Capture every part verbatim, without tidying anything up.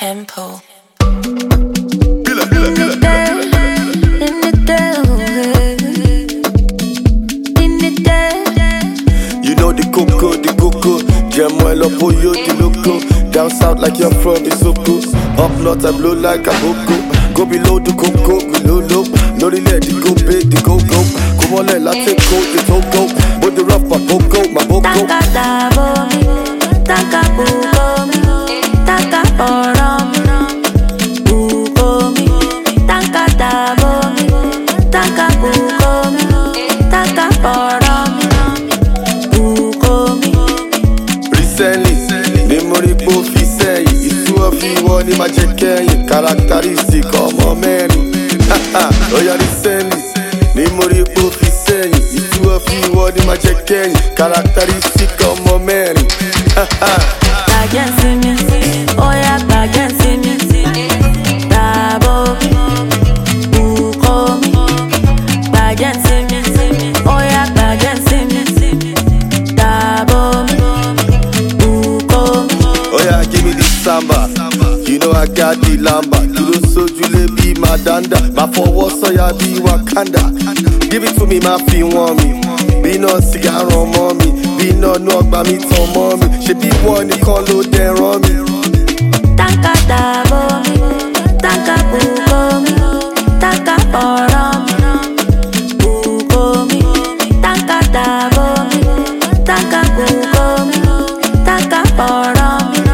tempo. You know the coco, the coco. Jam well up for you, the loco. Down south like you're from Isoko. Up north I blow like a boko. Go below the coco, below low. No the let the go big, the go go. Come on, let take coat, the togo. But the rough my boko, my boko. Taka dabo mi, taka bugo mi, taka oro mi, bugo mi. Taka dabo mi, taka bugo mi, taka oro mi, bugo mi. Recently, the money both he say it's two of you one in my jacket. Characteristic of my man. Oh yeah, recently, the money both he say it's two of you one in my jacket. Characteristic of my man. Against me, oh yeah, against me. Dabo mi, bugo mi. Against me, oh yeah, against me. Dabo mi, bugo mi. Oh yeah, give me the samba. You know I got the lamba. Kilo sojule be my danda. My forward so ya be Wakanda. Give it to me, my feel want me. Be no cigar on mommy. Be no no by me to mommy. She be one you call load then run me. Taka dabo mi, taka bugo mi, taka oro mi, bugo mi. Taka dabo mi, taka bugo mi, taka oro mi,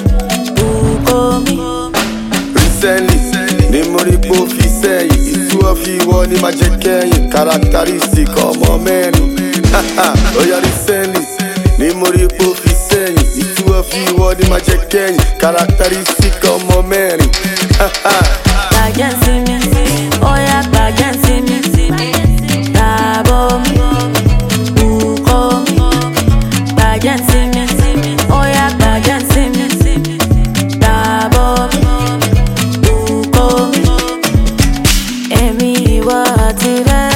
bugo mi. Recently, the money both he say it's two of you one in my jacket. Characteristic of my man. Oh yeah, recently, the money both he say it's two of you one in my jacket. Characteristic of my man. Against me, oh yeah, against me. Dabo mi, bugo mi. Against me, oh yeah, against me. Dabo mi, bugo mi. Èmi ìwọ tirẹ̀,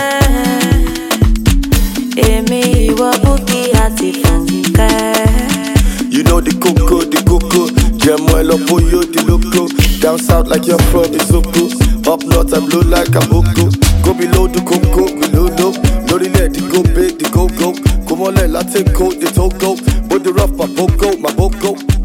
èmi ìwọ Bukky àti Funkẹ́. You know the coco, the coco. Jam well up for you, the loco. Down south like you're from Isoko. Up north I blow like a boko. Go below the coco, below low. No the let the go big, the go go. Come on, let take coat, the togo. But the rough my boko, my boko.